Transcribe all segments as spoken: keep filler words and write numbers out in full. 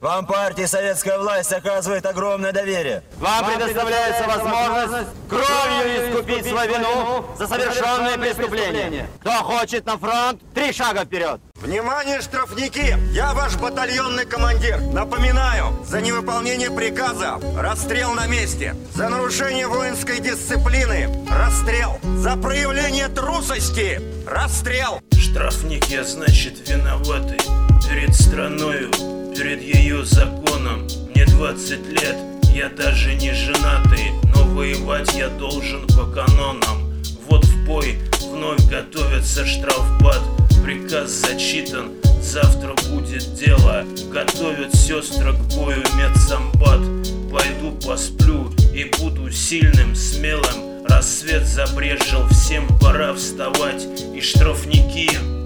Вам партия и советская власть оказывает огромное доверие. Вам предоставляется возможность кровью искупить свою вину за совершенные преступления. Кто хочет на фронт, три шага вперед. Внимание, штрафники! Я ваш батальонный командир. Напоминаю, за невыполнение приказа расстрел на месте. За нарушение воинской дисциплины расстрел. За проявление трусости расстрел. Штрафник я, значит, виноватый перед страною, перед ее законом. Мне двадцать лет, я даже не женатый, но воевать я должен по канонам. Вот в бой вновь готовится штрафбат. Приказ зачитан, завтра будет дело. Готовят сестры к бою медсамбат. Пойду посплю и буду сильным, смелым. Рассвет забрежил, всем пора вставать. И штрафники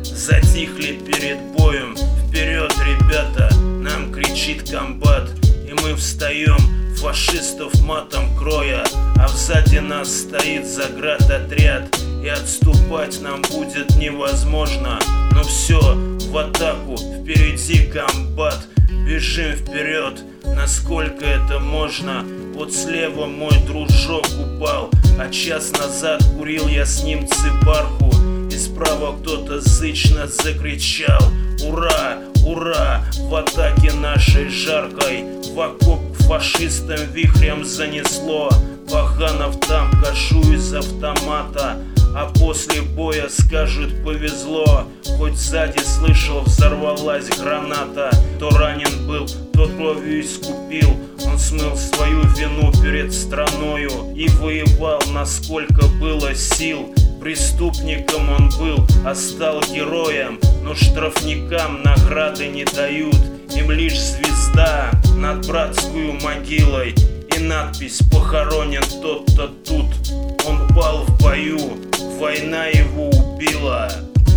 затихли перед боем. Вперед, ребята, нам кричит комбат. И мы встаем, фашистов матом кроя. А сзади нас стоит заградотряд. И отступать нам будет невозможно. Но все, в атаку, впереди комбат. Бежим вперед, насколько это можно. Вот слева мой дружок упал, а час назад курил я с ним цибарку. И справа кто-то зычно закричал: ура, ура, в атаке нашей жаркой. В окоп к фашистам вихрем занесло. Баханов там кашу из автомата. А после боя скажут повезло. Хоть сзади слышал, взорвалась граната. Кто ранен был, тот кровью искупил. Он смыл свою вину перед страною и воевал, насколько было сил. Преступником он был, а стал героем. Но штрафникам награды не дают. Им лишь звезда над братскую могилой и надпись: похоронен тот-то тут. Он пал в бою, война его убила.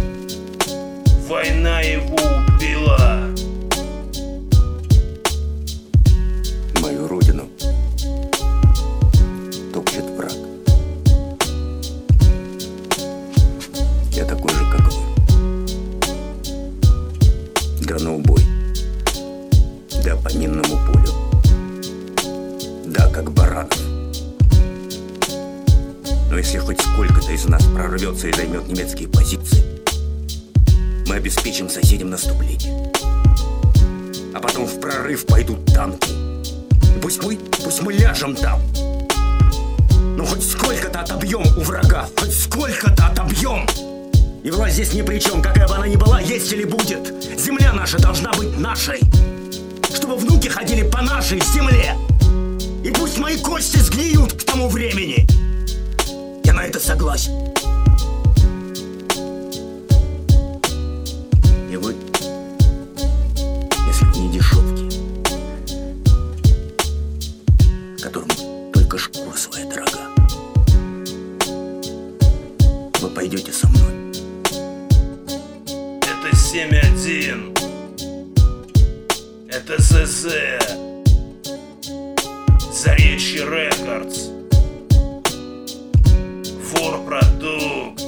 Война его убила. Мою родину топчет враг. Я такой же, как вы. Да на убой. Да по минному полю. Да, как баранов. Но если хоть сколько-то из нас прорвется и займет немецкие позиции, мы обеспечим соседям наступление. А потом в прорыв пойдут танки. И пусть мы, пусть мы ляжем там. Но хоть сколько-то отобьем у врага. Хоть сколько-то отобьем. И власть здесь ни при чем, какая бы она ни была, есть или будет. Земля наша должна быть нашей. Чтобы внуки ходили по нашей земле. И пусть мои кости сгниют к тому времени. Я на это согласен. И вы, если вы не дешевки, которым только шкура своя дорога, вы пойдете со мной. Это семь один. Это ЗЗ. Заречье Рекордс. Форпродукт.